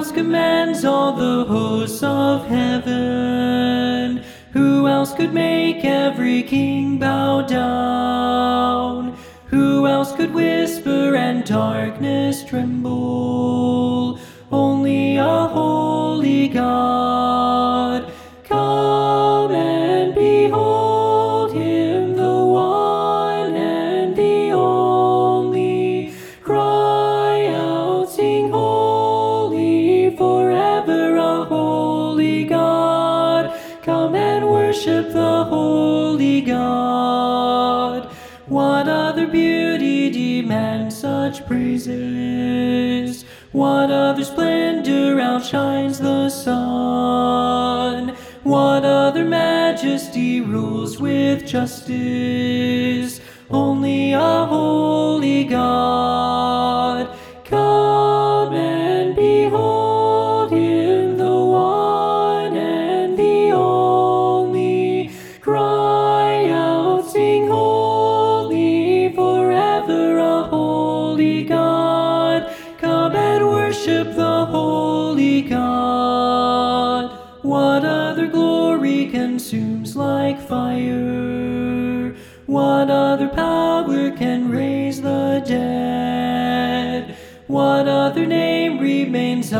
else commands all the hosts of heaven? Who else could make every king bow down? Who else could whisper and darkness tremble? Only a holy God. Come and behold him, the one and the only. Cry out, sing holy, forever a holy God. Come and worship the holy God. What other beauty demands such praises? What other splendor outshines the sun? What other majesty rules with justice? Only a holy God. Come and behold him, the one and the only. Cry out, sing holy, forever a holy God. Come and worship the holy God. What other glory consumes like fire? What other power can raise the dead? What other name remains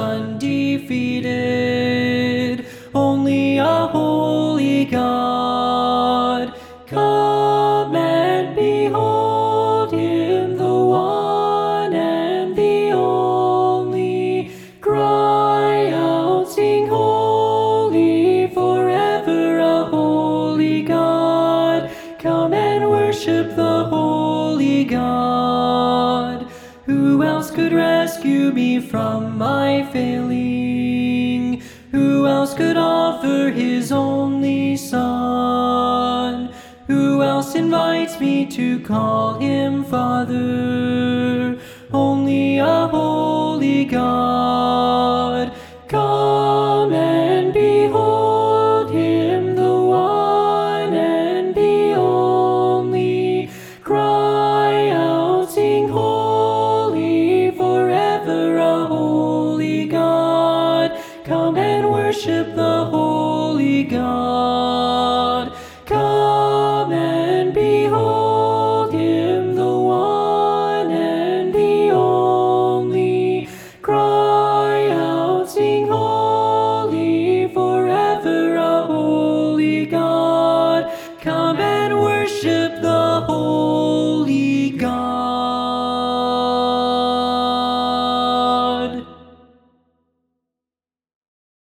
undefeated? Only a holy God. Come and behold him, the one and the only. Cry out, sing holy, forever a holy God. Come and worship the holy God. Who else could rescue me from my failing? Who else could offer his only Son? Who else invites me to call him Father? Only a holy God. Come and behold him, the one and the only. Cry out, sing holy, forever a holy God. Come and worship the holy God.